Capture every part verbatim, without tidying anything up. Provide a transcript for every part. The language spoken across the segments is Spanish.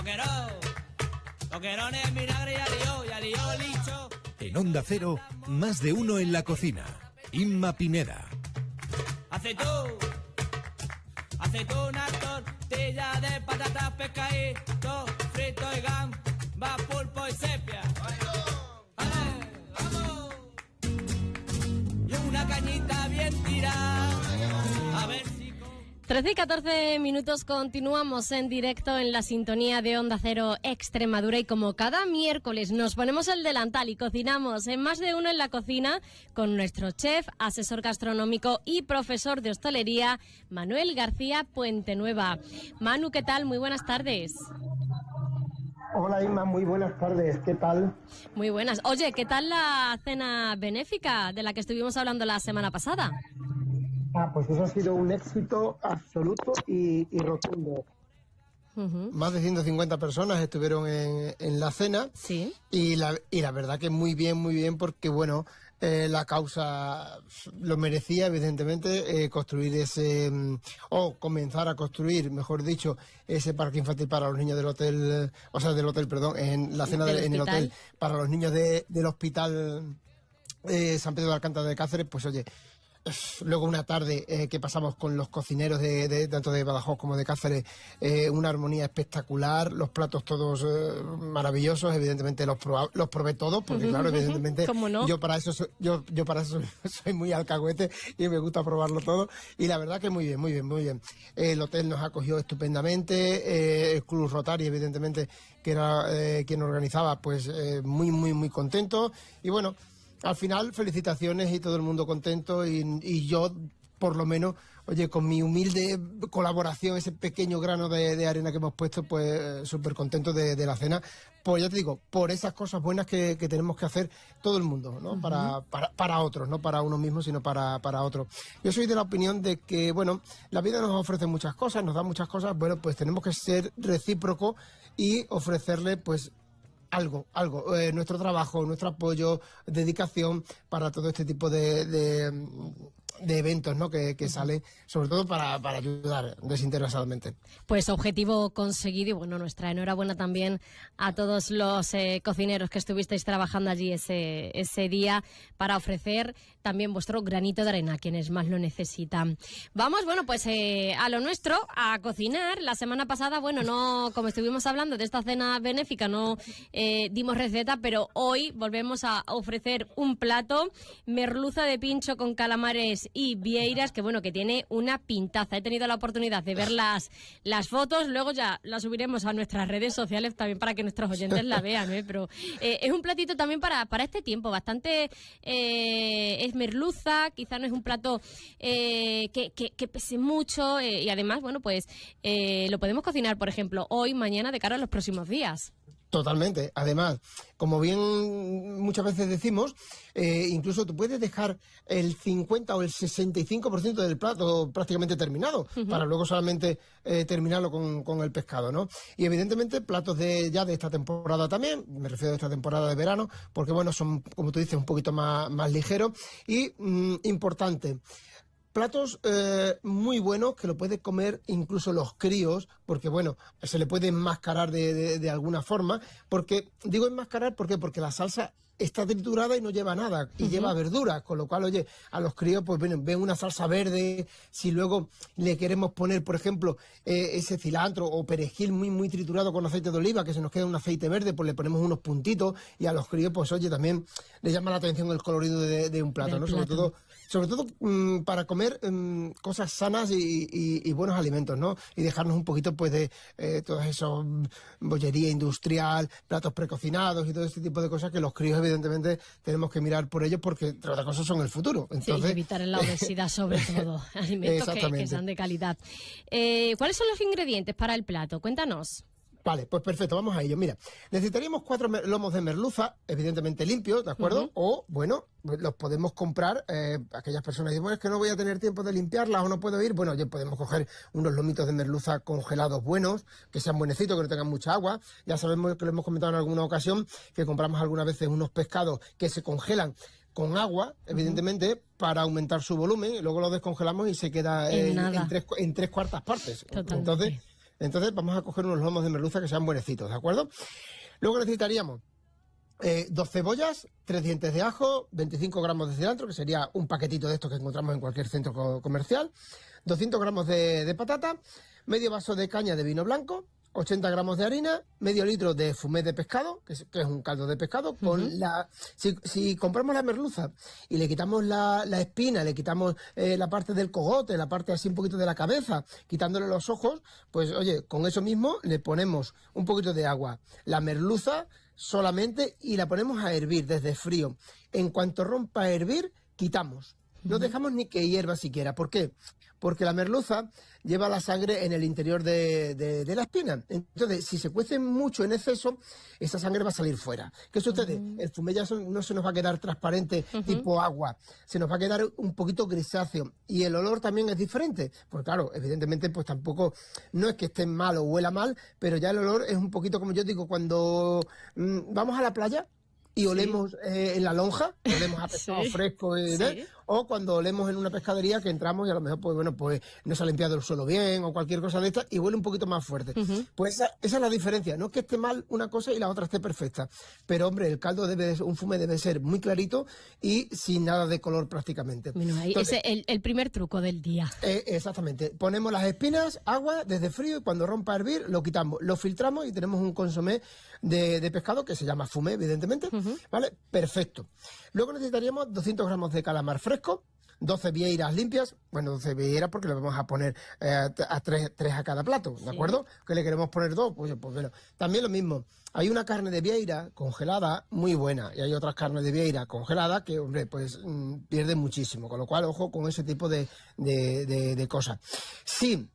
quiero, lo quiero en el vinagre y alió, y alió licho. En Onda Cero, más de uno en la cocina. Inma Pineda. Aceitún, aceituna, tortilla de patatas, pescadito, frito y gamba, pulpo y sepia. ¡Ale, vamos! Y una cañita bien tirada, a ver si... trece y catorce minutos, continuamos en directo en la sintonía de Onda Cero Extremadura y como cada miércoles nos ponemos el delantal y cocinamos en más de uno en la cocina con nuestro chef, asesor gastronómico y profesor de hostelería, Manuel García Puentenueva. Manu, ¿qué tal? Muy buenas tardes. Hola Inma, muy buenas tardes, ¿qué tal? Muy buenas. Oye, ¿qué tal la cena benéfica de la que estuvimos hablando la semana pasada? Ah, pues eso ha sido un éxito absoluto y, y rotundo. Uh-huh. Más de ciento cincuenta personas estuvieron en, en la cena. Sí. Y la, y la verdad que muy bien, muy bien, porque bueno, eh, la causa lo merecía, evidentemente, eh, construir ese, um, o comenzar a construir, mejor dicho, ese parque infantil para los niños del hotel, o sea, del hotel, perdón, en la cena de, en el hotel para los niños de, del hospital eh, San Pedro de Alcántara de Cáceres, pues oye, luego una tarde eh, que pasamos con los cocineros de, de tanto de Badajoz como de Cáceres, eh, una armonía espectacular, los platos todos eh, maravillosos, evidentemente los proba, los probé todos, porque claro, evidentemente no? yo para eso soy, yo yo para eso soy muy alcahuete y me gusta probarlo todo, y la verdad que muy bien, muy bien, muy bien. El hotel nos acogió estupendamente, eh, el Club Rotary, evidentemente, que era eh, quien organizaba, pues eh, muy, muy, muy contento, y bueno, al final, felicitaciones y todo el mundo contento y, y yo, por lo menos, oye, con mi humilde colaboración, ese pequeño grano de, de arena que hemos puesto, pues súper contento de, de la cena. Pues ya te digo, por esas cosas buenas que, que tenemos que hacer todo el mundo, ¿no? Uh-huh. Para, para, para otros, no para uno mismo, sino para, para otros. Yo soy de la opinión de que, bueno, la vida nos ofrece muchas cosas, nos da muchas cosas, bueno, pues tenemos que ser recíprocos y ofrecerle, pues, algo, algo, eh, nuestro trabajo, nuestro apoyo, dedicación para todo este tipo de, de, de eventos, ¿no? Que, que salen, sobre todo para, para ayudar desinteresadamente. Pues objetivo conseguido y bueno, nuestra enhorabuena también a todos los eh, cocineros que estuvisteis trabajando allí ese, ese día para ofrecer también vuestro granito de arena a quienes más lo necesitan. Vamos, bueno, pues eh, a lo nuestro, a cocinar. La semana pasada, bueno, no, como estuvimos hablando de esta cena benéfica, no... Eh, Eh, dimos receta, pero hoy volvemos a ofrecer un plato, merluza de pincho con calamares y vieiras, que bueno, que tiene una pintaza. He tenido la oportunidad de ver las, las fotos, luego ya las subiremos a nuestras redes sociales también para que nuestros oyentes la vean, ¿eh? Pero eh, es un platito también para, para este tiempo, bastante eh, es merluza, quizá no es un plato eh, que, que, que pese mucho eh, y además, bueno, pues eh, lo podemos cocinar, por ejemplo, hoy, mañana, de cara a los próximos días. Totalmente. Además, como bien muchas veces decimos, eh, incluso tú puedes dejar el cincuenta o el sesenta y cinco por ciento del plato prácticamente terminado, uh-huh, para luego solamente eh, terminarlo con, con el pescado, ¿no? Y evidentemente platos de ya de esta temporada también, me refiero a esta temporada de verano, porque bueno, son, como tú dices, un poquito más, más ligeros y mm, importante. Platos eh, muy buenos que lo pueden comer incluso los críos, porque bueno, se le puede enmascarar de, de, de alguna forma, porque, digo enmascarar, ¿por qué? Porque la salsa está triturada y no lleva nada, y uh-huh, lleva verduras, con lo cual, oye, a los críos pues ven, ven una salsa verde, si luego le queremos poner, por ejemplo, eh, ese cilantro o perejil muy, muy triturado con aceite de oliva, que se nos queda un aceite verde, pues le ponemos unos puntitos, y a los críos, pues oye, también les llama la atención el colorido de, de un plato, ¿no? Sobre todo, sobre todo mmm, para comer mmm, cosas sanas y, y, y buenos alimentos, ¿no? Y dejarnos un poquito, pues, de eh, todo eso, bollería industrial, platos precocinados y todo este tipo de cosas que los críos, evidentemente, tenemos que mirar por ellos porque, entre otras cosas, son el futuro. Entonces, sí, evitar la obesidad, sobre todo. Alimentos que, que sean de calidad. Eh, ¿Cuáles son los ingredientes para el plato? Cuéntanos. Vale, pues perfecto, vamos a ello. Mira, necesitaríamos cuatro lomos de merluza, evidentemente limpios, ¿de acuerdo? Uh-huh. O, bueno, los podemos comprar, eh, aquellas personas que dicen, bueno, es que no voy a tener tiempo de limpiarlas o no puedo ir. Bueno, ya podemos coger unos lomitos de merluza congelados buenos, que sean buenecitos, que no tengan mucha agua. Ya sabemos que lo hemos comentado en alguna ocasión, que compramos algunas veces unos pescados que se congelan con agua, evidentemente, uh-huh, para aumentar su volumen, y luego lo descongelamos y se queda en, en, en, tres, en tres cuartas partes. Totalmente. Entonces, Entonces vamos a coger unos lomos de merluza que sean buenecitos, ¿de acuerdo? Luego necesitaríamos eh, dos cebollas, tres dientes de ajo, veinticinco gramos de cilantro, que sería un paquetito de estos que encontramos en cualquier centro co- comercial, doscientos gramos de, de patata, medio vaso de caña de vino blanco, ochenta gramos de harina, medio litro de fumé de pescado, que es, que es un caldo de pescado, con uh-huh. la... Si, si compramos la merluza y le quitamos la, la espina, le quitamos eh, la parte del cogote, la parte así un poquito de la cabeza, quitándole los ojos, pues oye, con eso mismo le ponemos un poquito de agua, la merluza solamente, y la ponemos a hervir desde frío. En cuanto rompa a hervir, quitamos. No dejamos ni que hierva siquiera. ¿Por qué? Porque la merluza lleva la sangre en el interior de, de, de la espina. Entonces, si se cuece mucho en exceso, esa sangre va a salir fuera. ¿Qué sucede? Uh-huh. El fumé ya no se nos va a quedar transparente, uh-huh. tipo agua. Se nos va a quedar un poquito grisáceo. Y el olor también es diferente. Pues claro, evidentemente, pues tampoco, no es que esté mal o huela mal, pero ya el olor es un poquito, como yo digo, cuando mmm, vamos a la playa y olemos sí. eh, en la lonja, olemos a pescado sí. fresco, eh, sí. o cuando olemos en una pescadería que entramos y a lo mejor pues bueno pues no se ha limpiado el suelo bien o cualquier cosa de esta y huele un poquito más fuerte. Uh-huh. Pues esa, esa es la diferencia, no es que esté mal una cosa y la otra esté perfecta, pero hombre, el caldo debe de, un fume debe ser muy clarito y sin nada de color prácticamente. Bueno, ahí Entonces, ese es el, el primer truco del día. Eh, exactamente, ponemos las espinas, agua desde frío y cuando rompa a hervir lo quitamos, lo filtramos y tenemos un consomé de, de pescado que se llama fumé, evidentemente. Uh-huh. ¿Vale? Perfecto. Luego necesitaríamos doscientos gramos de calamar fresco, doce vieiras limpias, bueno, doce vieiras porque le vamos a poner eh, a tres, tres a cada plato, ¿de sí. acuerdo? Que le queremos poner dos, pues, pues bueno. También lo mismo, hay una carne de vieira congelada muy buena y hay otras carnes de vieira congeladas que, hombre, pues mmm, pierden muchísimo, con lo cual, ojo con ese tipo de, de, de, de cosas. Sí.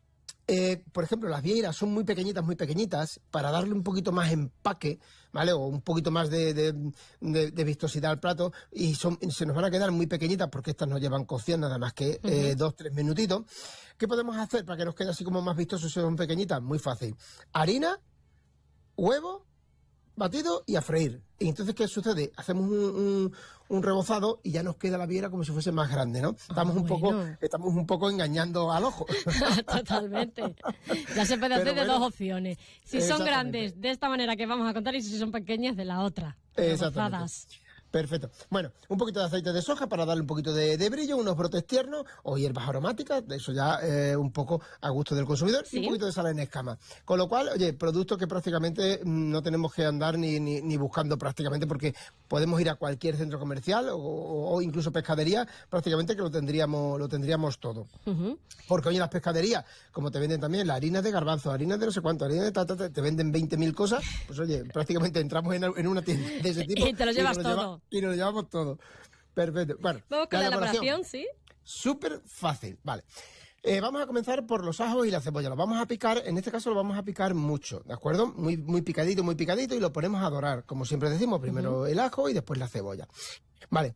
Eh, por ejemplo, las vieiras son muy pequeñitas, muy pequeñitas, para darle un poquito más empaque, ¿vale? O un poquito más de, de, de, de vistosidad al plato, y son, se nos van a quedar muy pequeñitas porque estas no llevan cocción nada más que eh, uh-huh. dos, tres minutitos. ¿Qué podemos hacer para que nos quede así como más vistosos si son pequeñitas? Muy fácil. Harina, huevo, batido y a freír. Y entonces, ¿qué sucede? Hacemos un, un, un rebozado y ya nos queda la viera como si fuese más grande, ¿no? Estamos, oh, un, bueno. poco, estamos un poco engañando al ojo. Totalmente. Ya se puede hacer Pero de bueno, dos opciones. Si son grandes, de esta manera que vamos a contar, y si son pequeñas, de la otra. Rebozadas. Perfecto. Bueno, un poquito de aceite de soja para darle un poquito de, de brillo, unos brotes tiernos o hierbas aromáticas, de eso ya eh, un poco a gusto del consumidor, ¿sí? Y un poquito de sal en escama. Con lo cual, oye, productos que prácticamente no tenemos que andar ni, ni, ni buscando prácticamente, porque podemos ir a cualquier centro comercial o, o incluso pescadería, prácticamente que lo tendríamos, lo tendríamos todo. Uh-huh. Porque oye, las pescaderías, como te venden también la harina de garbanzo, harina de no sé cuánto, harina de tata, te venden veinte mil cosas, pues oye, prácticamente entramos en, en una tienda de ese tipo. Y te lo llevas todo. Lleva, y nos lo llevamos todo. Perfecto. Bueno, vamos con la, la elaboración, ¿sí? Súper fácil, vale. Eh, vamos a comenzar por los ajos y la cebolla. Los vamos a picar, en este caso lo vamos a picar mucho, ¿de acuerdo? Muy, muy picadito, muy picadito, y lo ponemos a dorar, como siempre decimos, primero uh-huh. el ajo y después la cebolla. Vale.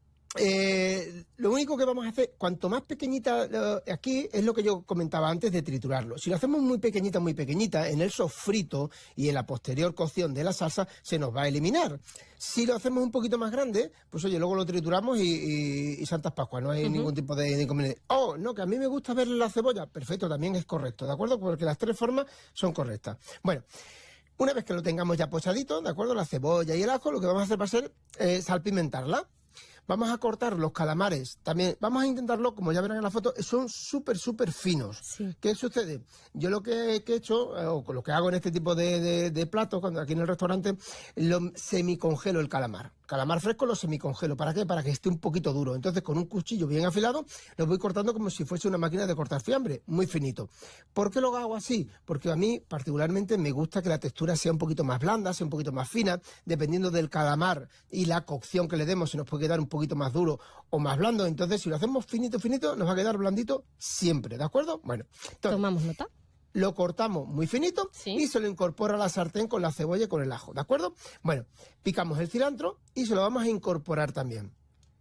Eh, lo único que vamos a hacer, cuanto más pequeñita uh, aquí, es lo que yo comentaba antes de triturarlo. Si lo hacemos muy pequeñita, muy pequeñita, en el sofrito y en la posterior cocción de la salsa, se nos va a eliminar. Si lo hacemos un poquito más grande, pues oye, luego lo trituramos y, y, y Santas Pascuas, no hay uh-huh. ningún tipo de, de inconveniente. Oh, no, que a mí me gusta ver la cebolla. Perfecto, también es correcto, ¿de acuerdo? Porque las tres formas son correctas. Bueno, una vez que lo tengamos ya pochadito, ¿de acuerdo? La cebolla y el ajo, lo que vamos a hacer va a ser eh, salpimentarla. Vamos a cortar los calamares, también vamos a intentarlo, como ya verán en la foto, son súper, súper finos. Sí. ¿Qué sucede? Yo lo que, que he hecho, o lo que hago en este tipo de, de, de platos, cuando aquí en el restaurante, lo semicongelo el calamar. Calamar fresco lo semicongelo. ¿Para qué? Para que esté un poquito duro. Entonces, con un cuchillo bien afilado, lo voy cortando como si fuese una máquina de cortar fiambre, muy finito. ¿Por qué lo hago así? Porque a mí, particularmente, me gusta que la textura sea un poquito más blanda, sea un poquito más fina, dependiendo del calamar y la cocción que le demos, se nos puede quedar un poquito más duro o más blando. Entonces, si lo hacemos finito, finito, nos va a quedar blandito siempre, ¿de acuerdo? Bueno, entonces, tomamos nota. Lo cortamos muy finito, ¿sí? Y se lo incorpora a la sartén con la cebolla y con el ajo, ¿de acuerdo? Bueno, picamos el cilantro y se lo vamos a incorporar también.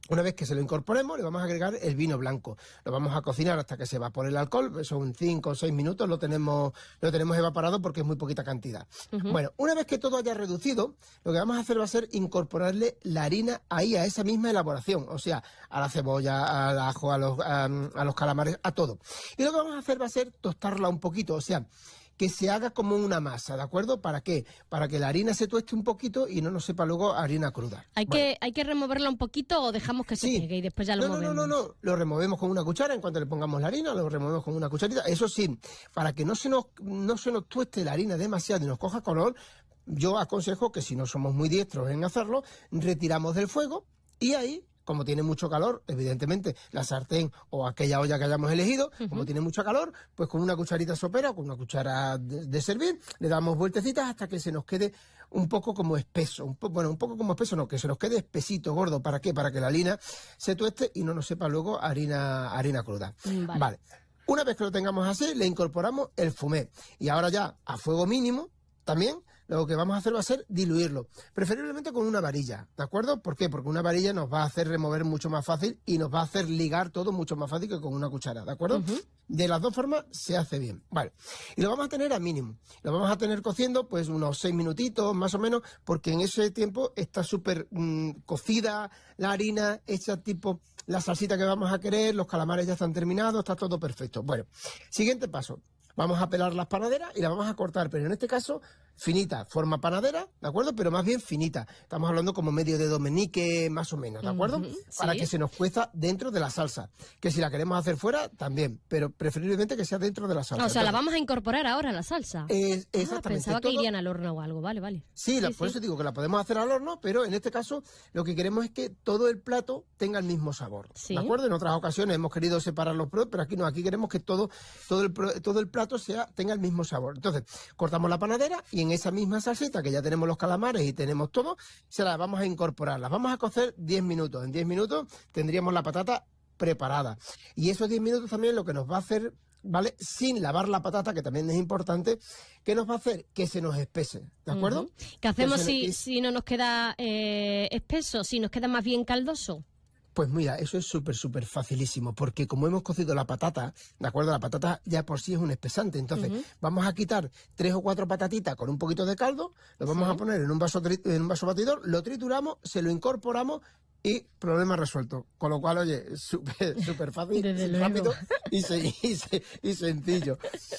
Una vez que se lo incorporemos, le vamos a agregar el vino blanco. Lo vamos a cocinar hasta que se evapore el alcohol. Son cinco o seis minutos, lo tenemos, lo tenemos evaporado porque es muy poquita cantidad. Uh-huh. Bueno, una vez que todo haya reducido, lo que vamos a hacer va a ser incorporarle la harina ahí, a esa misma elaboración. O sea, a la cebolla, al ajo, a los, a, a los calamares, a todo. Y lo que vamos a hacer va a ser tostarla un poquito, o sea, que se haga como una masa, ¿de acuerdo? ¿Para qué? Para que la harina se tueste un poquito y no nos sepa luego harina cruda. ¿Hay, bueno. que, ¿hay que removerla un poquito o dejamos que se sí. pegue y después ya lo no, movemos? No, no, no, no, lo removemos con una cuchara, en cuanto le pongamos la harina, lo removemos con una cucharita. Eso sí, para que no se nos, no se nos tueste la harina demasiado y nos coja color, yo aconsejo que si no somos muy diestros en hacerlo, retiramos del fuego y ahí... Como tiene mucho calor, evidentemente, la sartén o aquella olla que hayamos elegido, uh-huh. como tiene mucho calor, pues con una cucharita sopera o con una cuchara de, de servir, le damos vueltecitas hasta que se nos quede un poco como espeso. Un po- bueno, un poco como espeso, no, que se nos quede espesito, gordo. ¿Para qué? Para que la harina se tueste y no nos sepa luego harina, harina cruda. Vale. Vale. Una vez que lo tengamos así, le incorporamos el fumé. Y ahora ya, a fuego mínimo, también... Lo que vamos a hacer va a ser diluirlo, preferiblemente con una varilla, ¿de acuerdo? ¿Por qué? Porque una varilla nos va a hacer remover mucho más fácil y nos va a hacer ligar todo mucho más fácil que con una cuchara, ¿de acuerdo? Uh-huh. De las dos formas se hace bien, vale. Y lo vamos a tener a mínimo, lo vamos a tener cociendo pues unos seis minutitos más o menos, porque en ese tiempo está súper mmm, cocida la harina, hecha tipo la salsita que vamos a querer, los calamares ya están terminados, está todo perfecto. Bueno, siguiente paso. Vamos a pelar las panaderas y las vamos a cortar, pero en este caso finita, forma panadera, ¿de acuerdo? Pero más bien finita. Estamos hablando como medio dedo meñique, más o menos, ¿de acuerdo? Uh-huh, sí. Para que se nos cueza dentro de la salsa. Que si la queremos hacer fuera, también, pero preferiblemente que sea dentro de la salsa. O sea, Entonces, la vamos a incorporar ahora a la salsa. Es, exactamente. Ah, pensaba todo, que irían al horno o algo, vale, vale. Sí, la, sí por sí. eso digo que la podemos hacer al horno, pero en este caso lo que queremos es que todo el plato tenga el mismo sabor, sí. ¿de acuerdo? En otras ocasiones hemos querido separar los productos, pero aquí no, aquí queremos que todo, todo, el, todo el plato sea, tenga el mismo sabor. Entonces, cortamos la panadera y en esa misma salsita, que ya tenemos los calamares y tenemos todo, se la vamos a incorporar. Las vamos a cocer diez minutos. En diez minutos tendríamos la patata preparada. Y esos diez minutos también lo que nos va a hacer, ¿vale? Sin lavar la patata, que también es importante, que nos va a hacer que se nos espese, ¿de acuerdo? Uh-huh. ¿Qué hacemos se si, nos... si no nos queda eh, espeso, si nos queda más bien caldoso? Pues mira, eso es súper, súper facilísimo, porque como hemos cocido la patata, ¿de acuerdo? La patata ya por sí es un espesante, entonces uh-huh. vamos a quitar tres o cuatro patatitas con un poquito de caldo, lo vamos sí. a poner en un vaso tri- en un vaso batidor, lo trituramos, se lo incorporamos y problema resuelto. Con lo cual, oye, súper, súper fácil, Desde rápido luego. y, se- y, se- y sencillo.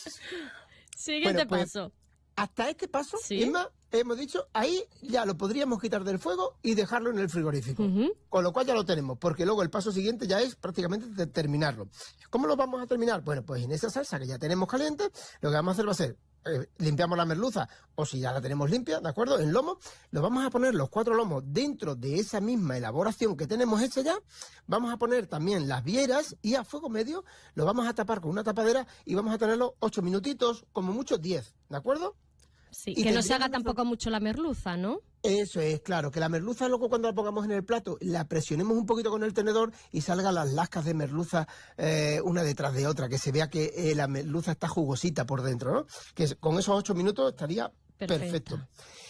Siguiente Bueno, pues, paso. Hasta este paso, ¿Sí? Inma, hemos dicho, ahí ya lo podríamos quitar del fuego y dejarlo en el frigorífico. Uh-huh. Con lo cual ya lo tenemos, porque luego el paso siguiente ya es prácticamente de terminarlo. ¿Cómo lo vamos a terminar? Bueno, pues en esa salsa que ya tenemos caliente, lo que vamos a hacer va a ser, eh, limpiamos la merluza, o si ya la tenemos limpia, ¿de acuerdo? En lomo, lo vamos a poner los cuatro lomos dentro de esa misma elaboración que tenemos hecha ya, vamos a poner también las vieras y a fuego medio lo vamos a tapar con una tapadera y vamos a tenerlo ocho minutitos, como mucho diez, ¿de acuerdo? Sí, Y que no se haga tendríamos tampoco mucho la merluza, ¿no? Eso es, claro, que la merluza luego cuando la pongamos en el plato la presionemos un poquito con el tenedor y salgan las lascas de merluza eh, una detrás de otra, que se vea que eh, la merluza está jugosita por dentro, ¿no? Que con esos ocho minutos estaría Perfecta. perfecto.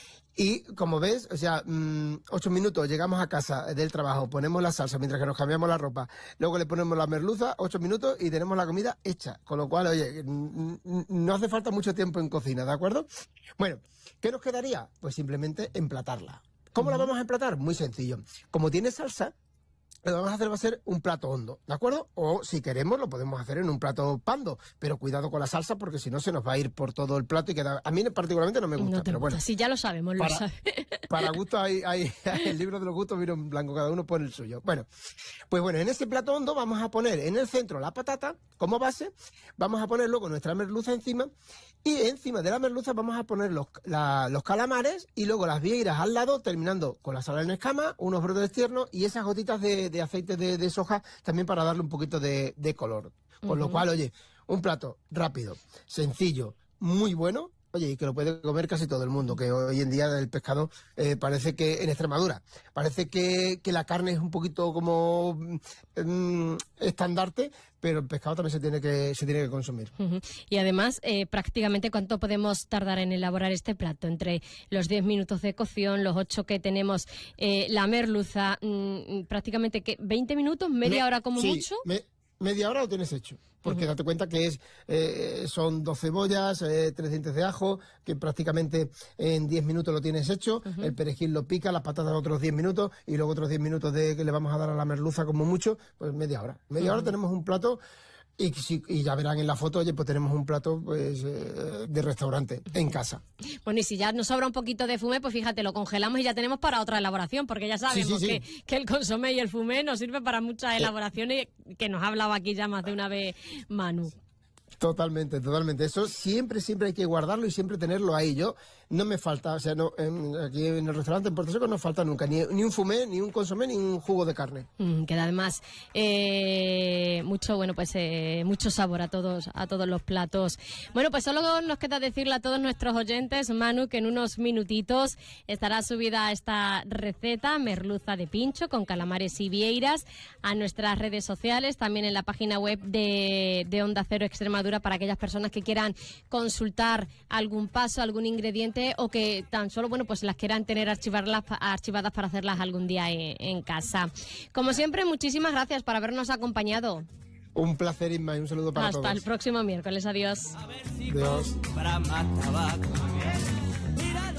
Y como ves, o sea, mmm, ocho minutos, llegamos a casa del trabajo, ponemos la salsa mientras que nos cambiamos la ropa, luego le ponemos la merluza, ocho minutos y tenemos la comida hecha. Con lo cual, oye, no hace falta mucho tiempo en cocina, ¿de acuerdo? Bueno, ¿qué nos quedaría? Pues simplemente emplatarla. ¿Cómo uh-huh. la vamos a emplatar? Muy sencillo. Como tiene salsa, lo que vamos a hacer va a ser un plato hondo, ¿de acuerdo? O si queremos lo podemos hacer en un plato pando, pero cuidado con la salsa porque si no se nos va a ir por todo el plato y queda... A mí particularmente no me gusta, No te pero gusta. bueno. Sí, ya lo sabemos, lo para, sabes. Para gusto hay, hay, hay el libro de los gustos, vino en blanco, cada uno pone el suyo. Bueno, pues bueno, en ese plato hondo vamos a poner en el centro la patata como base, vamos a poner luego nuestra merluza encima y encima de la merluza vamos a poner los, la, los calamares y luego las vieiras al lado, terminando con la sal en escama, unos brotes tiernos y esas gotitas de, de aceite de, de soja también para darle un poquito de, de color. Con uh-huh. lo cual, oye, un plato rápido, sencillo, muy bueno Oye, y que lo puede comer casi todo el mundo, que hoy en día el pescado eh, parece que en Extremadura, parece que, que la carne es un poquito como mm, estandarte, pero el pescado también se tiene que se tiene que consumir. Uh-huh. Y además, eh, prácticamente, ¿cuánto podemos tardar en elaborar este plato? Entre los diez minutos de cocción, los ocho que tenemos, eh, la merluza, mmm, prácticamente, ¿qué? ¿veinte minutos? ¿Media me, hora como sí, mucho? Me, media hora lo tienes hecho. Porque uh-huh. date cuenta que es eh, son dos cebollas, eh, tres dientes de ajo, que prácticamente en diez minutos lo tienes hecho, uh-huh. el perejil lo pica, las patatas otros diez minutos y luego otros diez minutos de que le vamos a dar a la merluza como mucho, pues media hora. Media uh-huh. hora tenemos un plato. Y, y ya verán en la foto, oye, pues tenemos un plato pues eh, de restaurante en casa. Bueno, y si ya nos sobra un poquito de fumé, pues fíjate, lo congelamos y ya tenemos para otra elaboración, porque ya sabemos sí, sí, sí. Que, que el consomé y el fumé nos sirve para muchas elaboraciones que nos ha hablado aquí ya más de una vez Manu. Totalmente, totalmente. Eso siempre, siempre hay que guardarlo y siempre tenerlo ahí. Yo no me falta, o sea, no, en, aquí en el restaurante en Puerto Seco no falta nunca ni, ni un fumé, ni un consomé, ni un jugo de carne. Mm, queda además eh, mucho, bueno, pues eh, mucho sabor a todos, a todos los platos. Bueno, pues solo nos queda decirle a todos nuestros oyentes, Manu, que en unos minutitos estará subida esta receta, merluza de pincho con calamares y vieiras, a nuestras redes sociales, también en la página web de, de Onda Cero Extremadura, para aquellas personas que quieran consultar algún paso, algún ingrediente, o que tan solo, bueno, pues las quieran tener archivarlas, archivadas para hacerlas algún día en, en casa. Como siempre, muchísimas gracias por habernos acompañado. Un placer, Inma, y un saludo para Hasta todos. Hasta el próximo miércoles. Adiós. Adiós.